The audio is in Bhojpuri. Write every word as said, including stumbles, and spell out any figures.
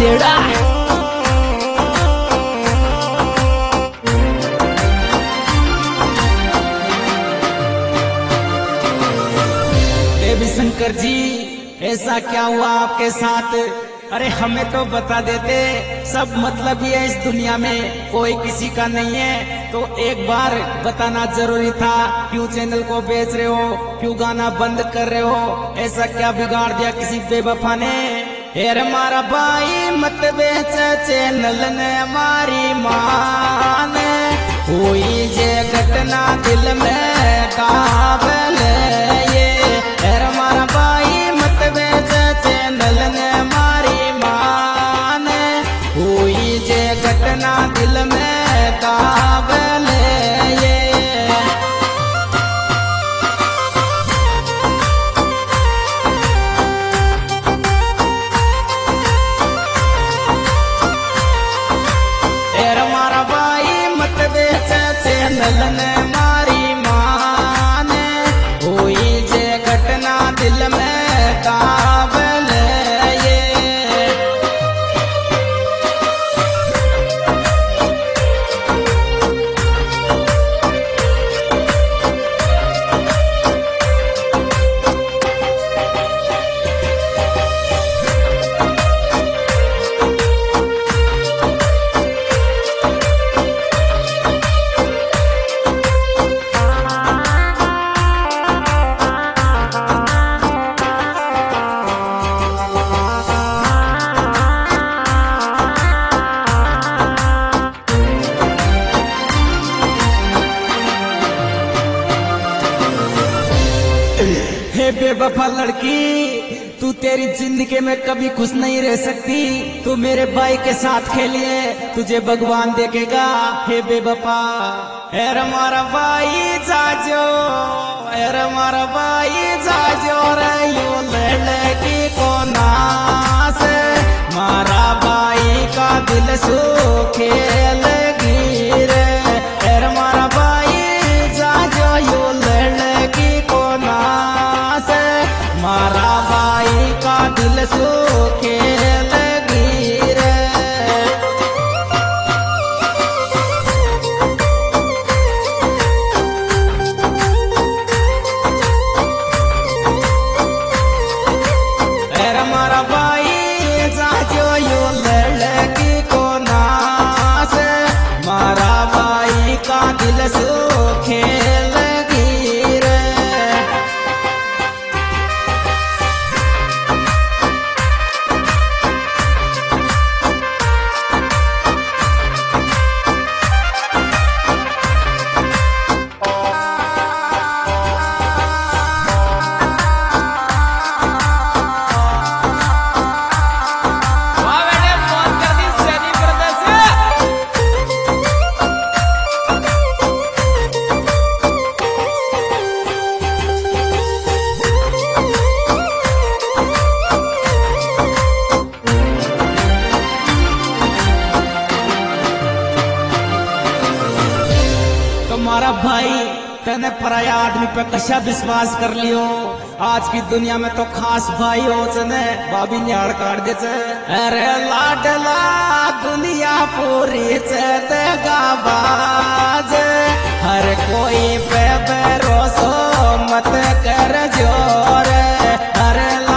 देड़ा। देवी शंकर जी, ऐसा क्या हुआ आपके साथ? अरे हमें तो बता देते, सब मतलब ही है इस दुनिया में, कोई किसी का नहीं है। तो एक बार बताना जरूरी था। क्यों चैनल को बेच रहे हो, क्यों गाना बंद कर रहे हो? ऐसा क्या बिगाड़ दिया किसी बेवफा ने? हेर मारा भाई मत बेच चैनल ने हमारी मान, हुई जे घटना दिल में काबल ये। हेर मारा भाई मत बेच चैनल ने हमारी मान, हुई जे घटना दिल में काबल ये। हेर मारा भाई मत बेच चैनल ने हमारी मान, हुई जे घटना दिल में काबल ये। हे बेवफा लड़की, तू तेरी जिंदगी में कभी खुश नहीं रह सकती। तू मेरे भाई के साथ खेलिए, तुझे भगवान देखेगा। हे बेवफा, हेर मारा भाई जाजो, हेर मारा भाई जाजो रे यू लड़की को नास, मारा भाई का दिल सो खेल गिरे। हेर मारा भाई जाजो यू लड़की को नास, मारा भाई का दिल सो खेल गिरे। अरे मारा भाई जाजो यो लड़की को नास, मारा भाई का दिल सो खेल गिरे। तुम्हारा भाई तने पराया आदमी पे कशा विश्वास कर लियो? आज की दुनिया में तो खास भाई हो चने भाभी न्याड़ काट दे चे। अरे लाडला दुनिया पूरी चेते गाबाज, हर कोई पे भरोसा मत कर जोर। अरे